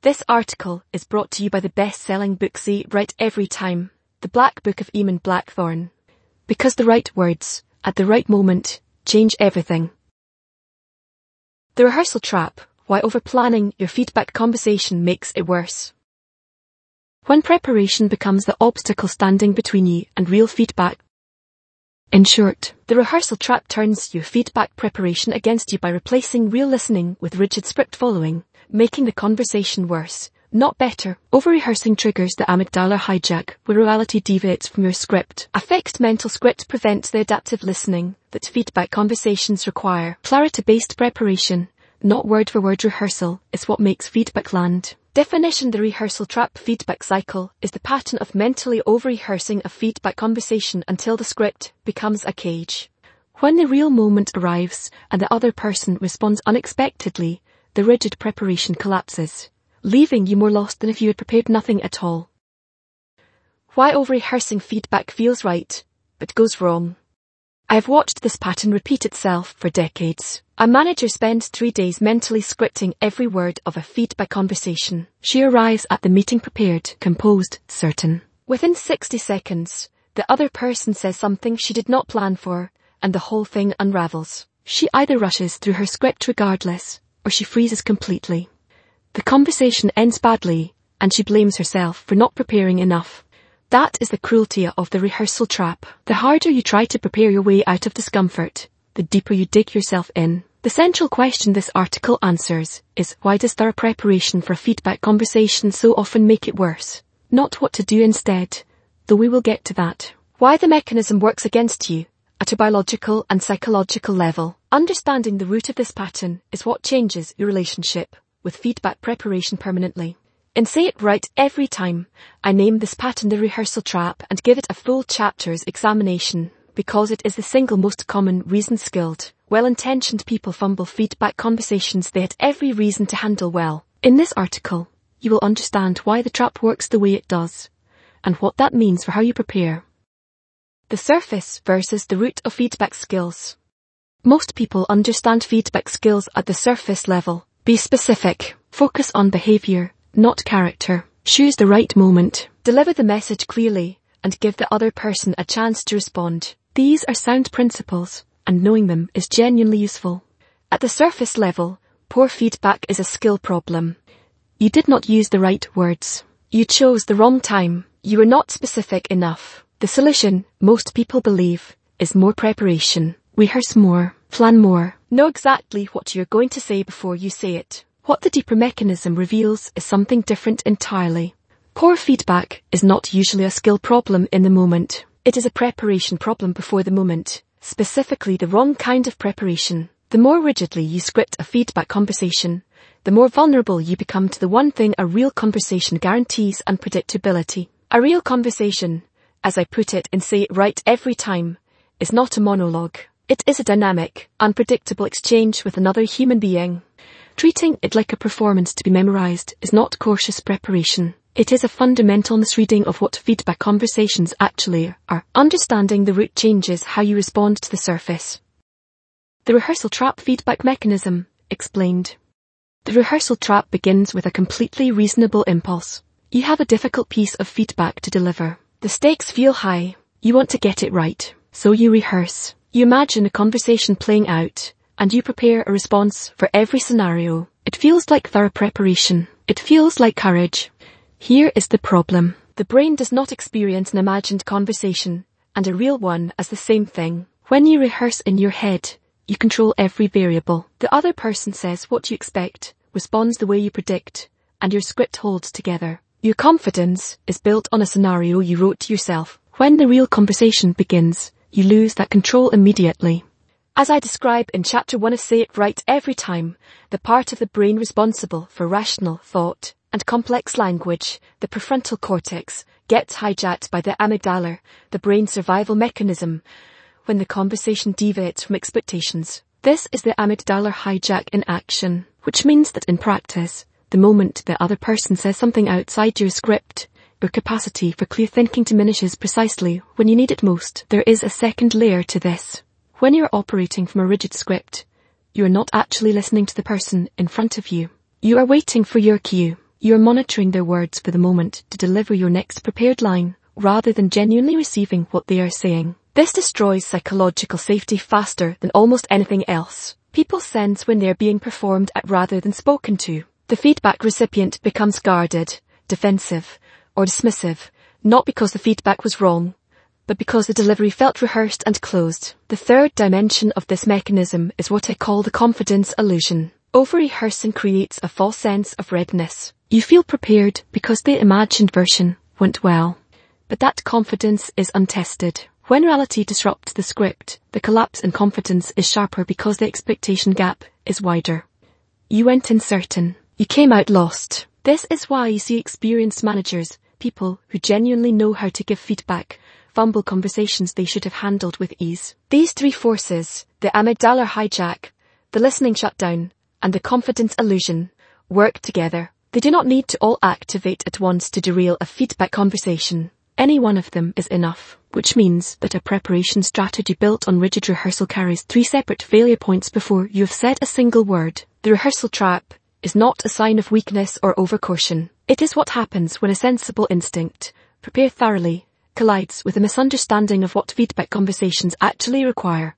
This article is brought to you by the best-selling book Say It Right Every Time, The Black Book of Eamon Blackthorne. Because the right words, at the right moment, change everything. The rehearsal trap, why over-planning your feedback conversation makes it worse. When preparation becomes the obstacle standing between you and real feedback. In short, the rehearsal trap turns your feedback preparation against you by replacing real listening with rigid script following, making the conversation worse, not better. Over-rehearsing triggers the amygdala hijack, where reality deviates from your script. A fixed mental script prevents the adaptive listening that feedback conversations require. Clarity-based preparation, not word-for-word rehearsal, is what makes feedback land. Definition: the rehearsal trap feedback cycle is the pattern of mentally over-rehearsing a feedback conversation until the script becomes a cage. When the real moment arrives and the other person responds unexpectedly, the rigid preparation collapses, leaving you more lost than if you had prepared nothing at all. Why over-rehearsing feedback feels right, but goes wrong. I have watched this pattern repeat itself for decades. A manager spends 3 days mentally scripting every word of a feedback conversation. She arrives at the meeting prepared, composed, certain. Within 60 seconds, the other person says something she did not plan for, and the whole thing unravels. She either rushes through her script regardless, or she freezes completely. The conversation ends badly, and she blames herself for not preparing enough. That is the cruelty of the rehearsal trap. The harder you try to prepare your way out of discomfort, the deeper you dig yourself in. The central question this article answers is, why does thorough preparation for a feedback conversation so often make it worse? Not what to do instead, though we will get to that. Why the mechanism works against you, at a biological and psychological level. Understanding the root of this pattern is what changes your relationship with feedback preparation permanently. In Say It Right Every Time, I name this pattern the rehearsal trap and give it a full chapter's examination, because it is the single most common reason skilled, well-intentioned people fumble feedback conversations they had every reason to handle well. In this article, you will understand why the trap works the way it does, and what that means for how you prepare. The surface versus the root of feedback skills. Most people understand feedback skills at the surface level. Be specific, focus on behavior, not character. Choose the right moment, deliver the message clearly, and give the other person a chance to respond. These are sound principles, and knowing them is genuinely useful. At the surface level, poor feedback is a skill problem. You did not use the right words. You chose the wrong time. You were not specific enough. The solution, most people believe, is more preparation. Rehearse more, plan more, know exactly what you're going to say before you say it. What the deeper mechanism reveals is something different entirely. Poor feedback is not usually a skill problem in the moment. It is a preparation problem before the moment, specifically the wrong kind of preparation. The more rigidly you script a feedback conversation, the more vulnerable you become to the one thing a real conversation guarantees: unpredictability. A real conversation, as I put it in Say It Right Every Time, is not a monologue. It is a dynamic, unpredictable exchange with another human being. Treating it like a performance to be memorized is not cautious preparation. It is a fundamental misreading of what feedback conversations actually are. Understanding the root changes how you respond to the surface. The rehearsal trap feedback mechanism, explained. The rehearsal trap begins with a completely reasonable impulse. You have a difficult piece of feedback to deliver. The stakes feel high. You want to get it right, so you rehearse. You imagine a conversation playing out, and you prepare a response for every scenario. It feels like thorough preparation. It feels like courage. Here is the problem. The brain does not experience an imagined conversation and a real one as the same thing. When you rehearse in your head, you control every variable. The other person says what you expect, responds the way you predict, and your script holds together. Your confidence is built on a scenario you wrote yourself. When the real conversation begins, you lose that control immediately. As I describe in Chapter 1 of Say It Right Every Time, the part of the brain responsible for rational thought and complex language, the prefrontal cortex, gets hijacked by the amygdala, the brain's survival mechanism, when the conversation deviates from expectations. This is the amygdala hijack in action, which means that in practice, the moment the other person says something outside your script, your capacity for clear thinking diminishes precisely when you need it most. There is a second layer to this. When you're operating from a rigid script, you are not actually listening to the person in front of you. You are waiting for your cue. You're monitoring their words for the moment to deliver your next prepared line, rather than genuinely receiving what they are saying. This destroys psychological safety faster than almost anything else. People sense when they're being performed at rather than spoken to. The feedback recipient becomes guarded, defensive, or dismissive, not because the feedback was wrong, but because the delivery felt rehearsed and closed. The third dimension of this mechanism is what I call the confidence illusion. Over-rehearsing creates a false sense of readiness. You feel prepared because the imagined version went well, but that confidence is untested. When reality disrupts the script, the collapse in confidence is sharper because the expectation gap is wider. You went in certain. You came out lost. This is why you see experienced managers, people who genuinely know how to give feedback, fumble conversations they should have handled with ease. These three forces, the amygdala hijack, the listening shutdown, and the confidence illusion, work together. They do not need to all activate at once to derail a feedback conversation. Any one of them is enough, which means that a preparation strategy built on rigid rehearsal carries 3 separate failure points before you have said a single word. The rehearsal trap is not a sign of weakness or overcaution. It is what happens when a sensible instinct, prepare thoroughly, collides with a misunderstanding of what feedback conversations actually require.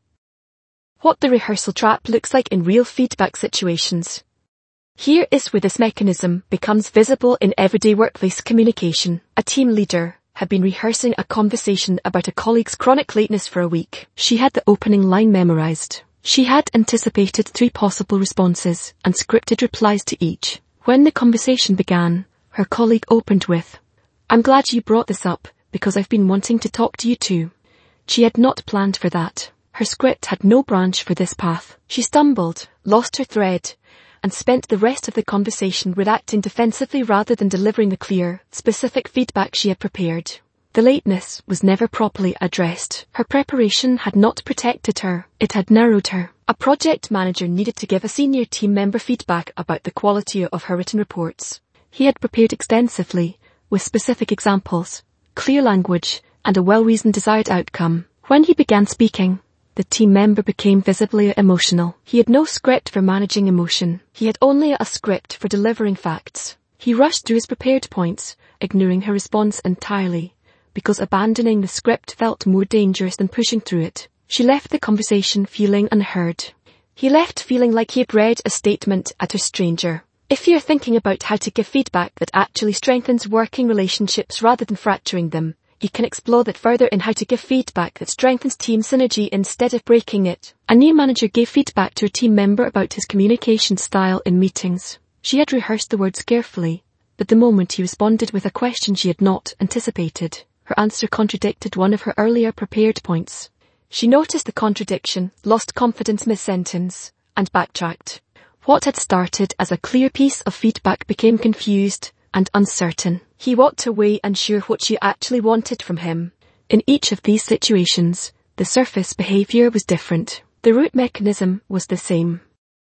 What the rehearsal trap looks like in real feedback situations. Here is where this mechanism becomes visible in everyday workplace communication. A team leader had been rehearsing a conversation about a colleague's chronic lateness for a week. She had the opening line memorized. She had anticipated 3 possible responses and scripted replies to each. When the conversation began, her colleague opened with, "I'm glad you brought this up, because I've been wanting to talk to you too." She had not planned for that. Her script had no branch for this path. She stumbled, lost her thread, and spent the rest of the conversation reacting defensively rather than delivering the clear, specific feedback she had prepared. The lateness was never properly addressed. Her preparation had not protected her, it had narrowed her. A project manager needed to give a senior team member feedback about the quality of her written reports. He had prepared extensively, with specific examples, clear language, and a well-reasoned desired outcome. When he began speaking, the team member became visibly emotional. He had no script for managing emotion. He had only a script for delivering facts. He rushed through his prepared points, ignoring her response entirely, because abandoning the script felt more dangerous than pushing through it. She left the conversation feeling unheard. He left feeling like he had read a statement at a stranger. If you're thinking about how to give feedback that actually strengthens working relationships rather than fracturing them, you can explore that further in how to give feedback that strengthens team synergy instead of breaking it. A new manager gave feedback to a team member about his communication style in meetings. She had rehearsed the words carefully, but the moment he responded with a question she had not anticipated, her answer contradicted one of her earlier prepared points. She noticed the contradiction, lost confidence mid-sentence, and backtracked. What had started as a clear piece of feedback became confused and uncertain. He walked away unsure what she actually wanted from him. In each of these situations, the surface behavior was different. The root mechanism was the same.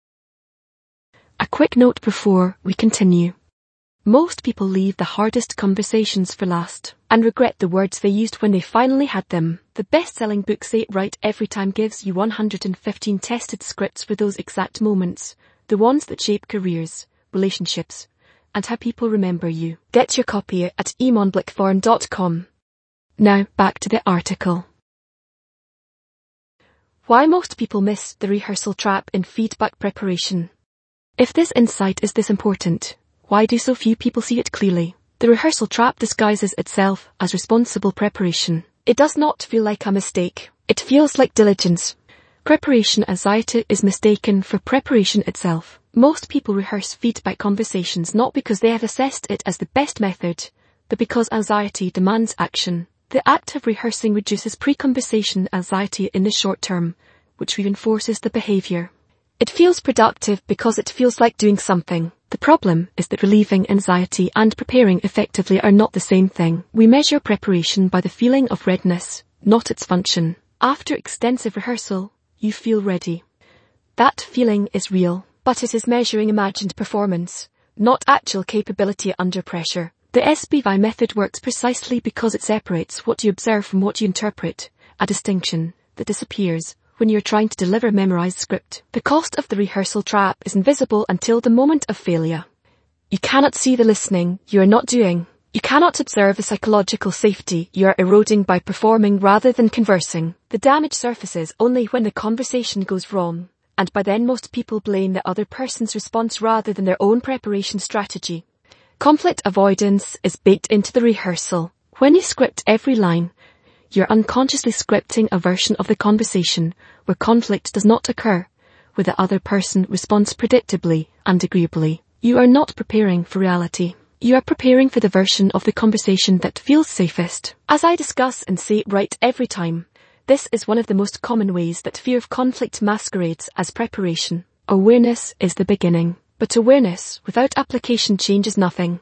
A quick note before we continue. Most people leave the hardest conversations for last and regret the words they used when they finally had them. The best-selling book Say It Right Every Time gives you 115 tested scripts for those exact moments, the ones that shape careers, relationships, and how people remember you. Get your copy at eamonblickthorn.com. Now back to the article. Why most people miss the rehearsal trap in feedback preparation. If this insight is this important, why do so few people see it clearly? The rehearsal trap disguises itself as responsible preparation. It does not feel like a mistake. It feels like diligence. Preparation anxiety is mistaken for preparation itself. Most people rehearse feedback conversations not because they have assessed it as the best method, but because anxiety demands action. The act of rehearsing reduces pre-conversation anxiety in the short term, which reinforces the behavior. It feels productive because it feels like doing something. The problem is that relieving anxiety and preparing effectively are not the same thing. We measure preparation by the feeling of readiness, not its function. After extensive rehearsal, you feel ready. That feeling is real, but it is measuring imagined performance, not actual capability under pressure. The SBY method works precisely because it separates what you observe from what you interpret, a distinction that disappears when you're trying to deliver a memorized script. The cost of the rehearsal trap is invisible until the moment of failure. You cannot see the listening you are not doing. You cannot observe the psychological safety you are eroding by performing rather than conversing. The damage surfaces only when the conversation goes wrong, and by then most people blame the other person's response rather than their own preparation strategy. Conflict avoidance is baked into the rehearsal. When you script every line, you're unconsciously scripting a version of the conversation where conflict does not occur, where the other person responds predictably and agreeably. You are not preparing for reality. You are preparing for the version of the conversation that feels safest. As I discuss and say right every time, this is one of the most common ways that fear of conflict masquerades as preparation. Awareness is the beginning, but awareness without application changes nothing.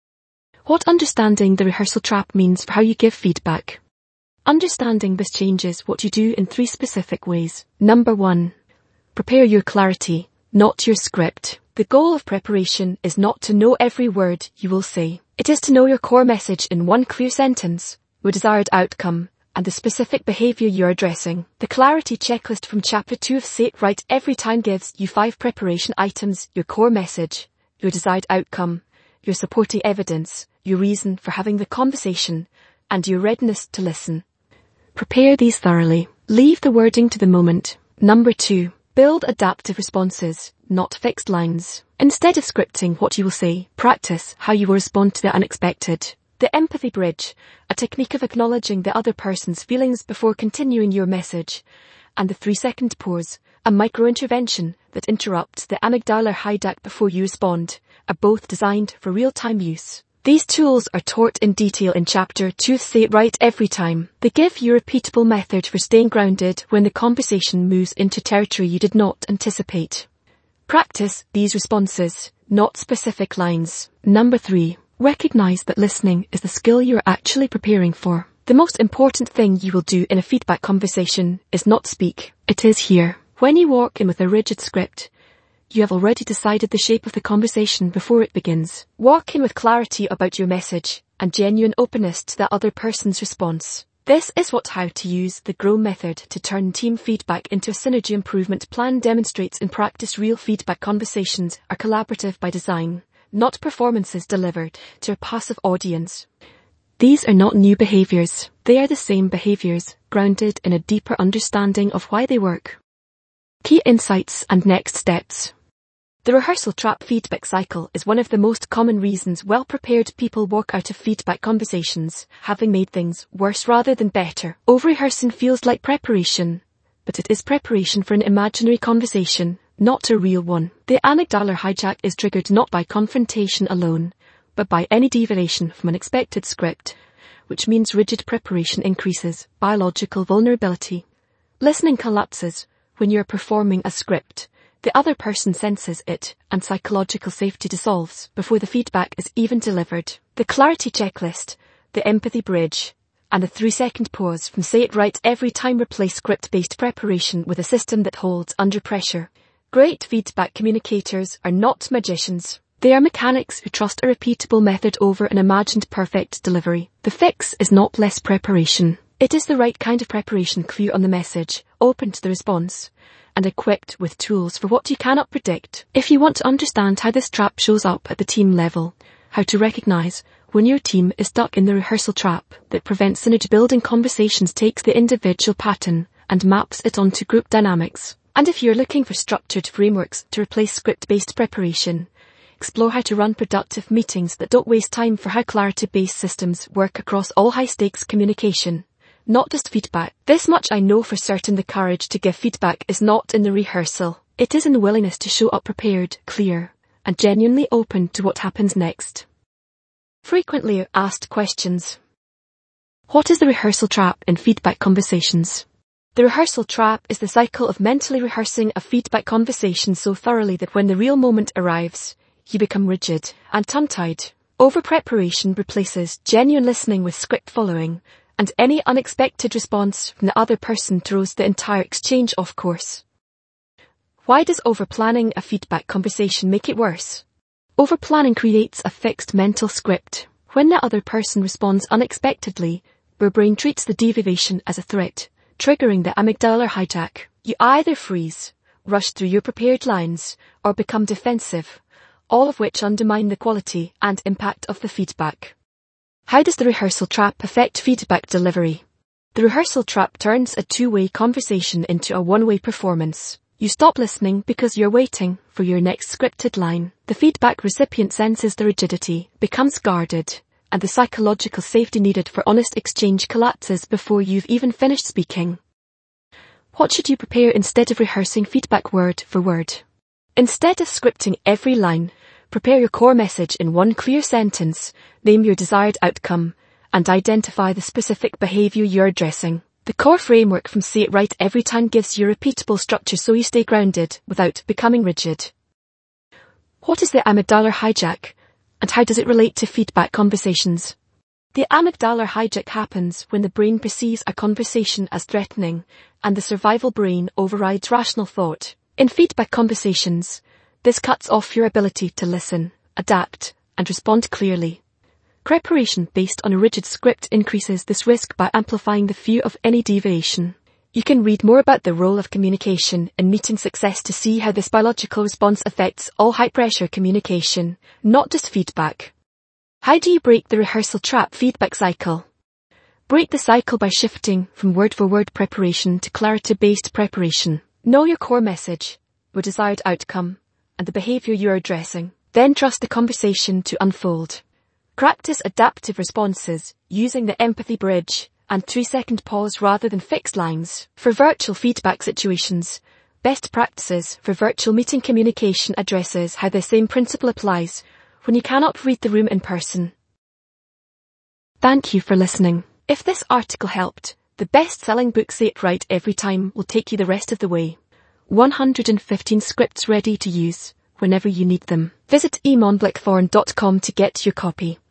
What understanding the rehearsal trap means for how you give feedback. Understanding this changes what you do in 3 specific ways. Number 1. Prepare your clarity, not your script. The goal of preparation is not to know every word you will say. It is to know your core message in one clear sentence, your desired outcome, and the specific behavior you're addressing. The clarity checklist from Chapter 2 of Say It Right Every Time gives you 5 preparation items: your core message, your desired outcome, your supporting evidence, your reason for having the conversation, and your readiness to listen. Prepare these thoroughly. Leave the wording to the moment. Number 2. Build adaptive responses, not fixed lines. Instead of scripting what you will say, practice how you will respond to the unexpected. The empathy bridge, a technique of acknowledging the other person's feelings before continuing your message, and the 3-second pause, a micro-intervention that interrupts the amygdala hijack before you respond, are both designed for real-time use. These tools are taught in detail in Chapter 2 of Say It Right Every Time. They give you a repeatable method for staying grounded when the conversation moves into territory you did not anticipate. Practice these responses, not specific lines. Number 3. Recognize that listening is the skill you are actually preparing for. The most important thing you will do in a feedback conversation is not speak. It is hear. When you walk in with a rigid script, you have already decided the shape of the conversation before it begins. Walk in with clarity about your message and genuine openness to the other person's response. This is how to use the GROW method to turn team feedback into a synergy improvement plan demonstrates in practice. Real feedback conversations are collaborative by design, not performances delivered to a passive audience. These are not new behaviors. They are the same behaviors, grounded in a deeper understanding of why they work. Key insights and next steps. The rehearsal trap feedback cycle is one of the most common reasons well-prepared people walk out of feedback conversations, having made things worse rather than better. Over-rehearsing feels like preparation, but it is preparation for an imaginary conversation, not a real one. The amygdala hijack is triggered not by confrontation alone, but by any deviation from an expected script, which means rigid preparation increases biological vulnerability. Listening collapses when you are performing a script. The other person senses it, and psychological safety dissolves before the feedback is even delivered. The clarity checklist, the empathy bridge, and the 3-second pause from Say It Right Every Time replace script-based preparation with a system that holds under pressure. Great feedback communicators are not magicians. They are mechanics who trust a repeatable method over an imagined perfect delivery. The fix is not less preparation. It is the right kind of preparation, clear on the message, open to the response, and equipped with tools for what you cannot predict. If you want to understand how this trap shows up at the team level, how to recognize when your team is stuck in the rehearsal trap that prevents synergy building conversations, takes the individual pattern and maps it onto group dynamics. And if you're looking for structured frameworks to replace script-based preparation, explore how to run productive meetings that don't waste time, for how clarity-based systems work across all high-stakes communication, not just feedback. This much I know for certain: the courage to give feedback is not in the rehearsal. It is in the willingness to show up prepared, clear, and genuinely open to what happens next. Frequently asked questions. What is the rehearsal trap in feedback conversations? The rehearsal trap is the cycle of mentally rehearsing a feedback conversation so thoroughly that when the real moment arrives, you become rigid and tongue-tied. Over-preparation replaces genuine listening with script following, and any unexpected response from the other person throws the entire exchange off course. Why does over-planning a feedback conversation make it worse? Over-planning creates a fixed mental script. When the other person responds unexpectedly, your brain treats the deviation as a threat, triggering the amygdala hijack. You either freeze, rush through your prepared lines, or become defensive, all of which undermine the quality and impact of the feedback. How does the rehearsal trap affect feedback delivery? The rehearsal trap turns a two-way conversation into a one-way performance. You stop listening because you're waiting for your next scripted line. The feedback recipient senses the rigidity, becomes guarded, and the psychological safety needed for honest exchange collapses before you've even finished speaking. What should you prepare instead of rehearsing feedback word for word? Instead of scripting every line, prepare your core message in one clear sentence, name your desired outcome, and identify the specific behavior you're addressing. The core framework from Say It Right Every Time gives you repeatable structure so you stay grounded without becoming rigid. What is the amygdala hijack, and how does it relate to feedback conversations? The amygdala hijack happens when the brain perceives a conversation as threatening, and the survival brain overrides rational thought. In feedback conversations, this cuts off your ability to listen, adapt, and respond clearly. Preparation based on a rigid script increases this risk by amplifying the fear of any deviation. You can read more about the role of communication in meeting success to see how this biological response affects all high-pressure communication, not just feedback. How do you break the rehearsal trap feedback cycle? Break the cycle by shifting from word-for-word preparation to clarity-based preparation. Know your core message, your desired outcome, and the behavior you're addressing. Then trust the conversation to unfold. Practice adaptive responses, using the empathy bridge and 3-second pause rather than fixed lines. For virtual feedback situations, best practices for virtual meeting communication addresses how the same principle applies when you cannot read the room in person. Thank you for listening. If this article helped, the best-selling book Say It Right Every Time will take you the rest of the way. 115 scripts ready to use whenever you need them. Visit eamonblackthorn.com to get your copy.